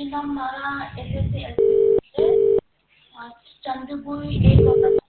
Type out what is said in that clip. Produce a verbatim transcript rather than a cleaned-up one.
जिनका हमारा S S C L C से चंद्रपुर एक होता था।